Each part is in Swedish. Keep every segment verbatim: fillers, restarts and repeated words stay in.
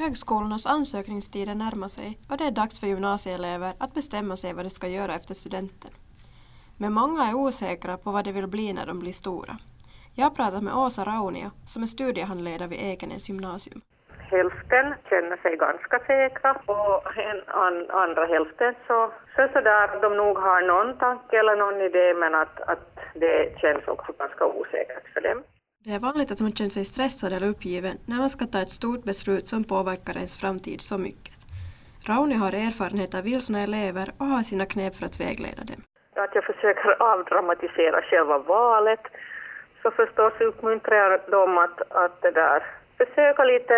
Högskolornas ansökningstider närmar sig och det är dags för gymnasieelever att bestämma sig vad de ska göra efter studenten. Men många är osäkra på vad de vill bli när de blir stora. Jag har pratat med Åsa Raunio som är studiehandledare vid Ekenäs gymnasium. Hälften känner sig ganska säkra och en an, andra hälften så, så, så där de nog har någon tanke eller någon idé, men att, att det känns också ganska osäkert för dem. Det är vanligt att man känner sig stressad eller uppgiven när man ska ta ett stort beslut som påverkar ens framtid så mycket. Raunio har erfarenhet av vilsna elever och har sina knep för att vägleda dem. Att jag försöker avdramatisera själva valet, så förstås uppmuntrar jag dem att, att det där, försöka lite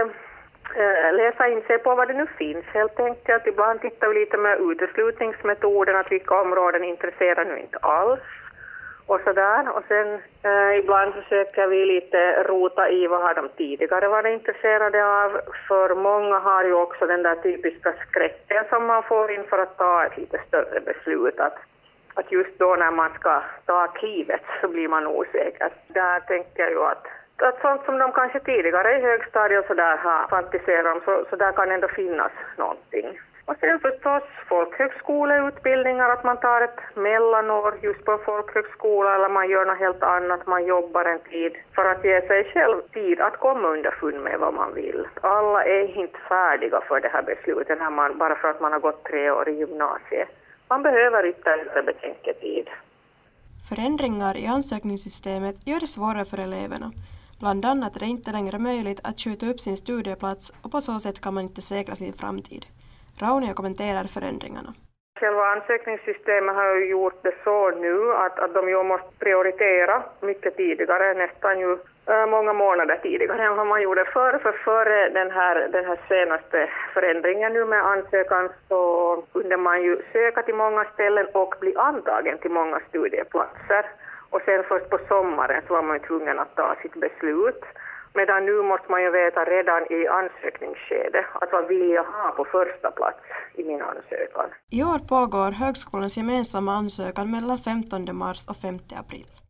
äh, läsa in sig på vad det nu finns helt enkelt. Ibland tittar vi lite med uteslutningsmetoden, att vilka områden intresserar nu inte alls. Och sådär. Och sen eh, ibland försöker vi lite rota i vad har de tidigare varit intresserade av. För många har ju också den där typiska skräcken som man får inför att ta ett lite större beslut. Att, att just då när man ska ta klivet så blir man osäker. Där tänker jag ju att, att sånt som de kanske tidigare i högstadiet så där har fantiserat om, så, så där kan ändå finnas någonting. Och sen förstås folkhögskoleutbildningar, att man tar ett mellanår just på folkhögskola eller man gör något helt annat, man jobbar en tid för att ge sig själv tid att komma underfund med vad man vill. Alla är inte färdiga för det här beslutet när man, bara för att man har gått tre år i gymnasiet. Man behöver ytterligare betänketid. Förändringar i ansökningssystemet gör det svårare för eleverna. Bland annat är det inte längre möjligt att skjuta upp sin studieplats och på så sätt kan man inte säkra sin framtid. Raunio kommenterar förändringarna. Själva ansökningssystemet har ju gjort det så nu att, att de ju måste prioritera mycket tidigare, nästan ju äh, många månader tidigare än vad man gjorde förr. För före den här, den här senaste förändringen nu med ansökan så kunde man ju söka till många ställen och bli antagen till många studieplatser. Och sen först på sommaren så var man ju tvungen att ta sitt beslut. Medan nu måste man ju veta redan i ansökningsskedet att vad vill jag ha på första plats i min ansökan. I år pågår högskolans gemensamma ansökan mellan femtonde mars och femte april.